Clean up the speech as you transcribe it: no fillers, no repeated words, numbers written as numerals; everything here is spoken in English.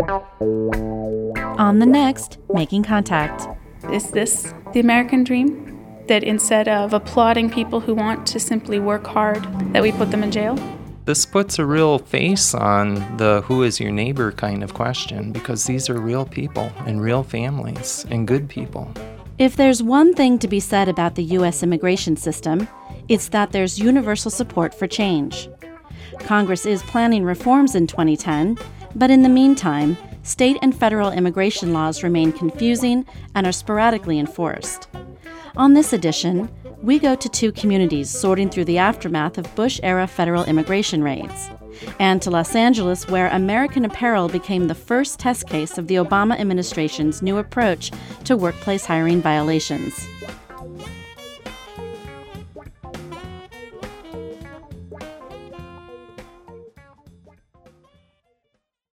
On the next, Making Contact. Is this the American dream? That instead of applauding people who want to simply work hard, that we put them in jail? This puts a real face on the who is your neighbor kind of question, because these are real people and real families and good people. If there's one thing to be said about the U.S. immigration system, it's that there's universal support for change. Congress is planning reforms in 2010, but in the meantime, state and federal immigration laws remain confusing and are sporadically enforced. On this edition, we go to two communities sorting through the aftermath of Bush-era federal immigration raids, and to Los Angeles, where American Apparel became the first test case of the Obama administration's new approach to workplace hiring violations.